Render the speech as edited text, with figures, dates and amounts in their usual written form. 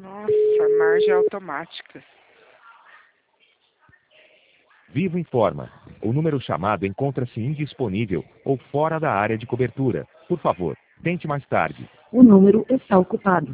Nossa, margem automática. Vivo informa. O número chamado encontra-se indisponível ou fora da área de cobertura. Por favor, tente mais tarde. O número está ocupado.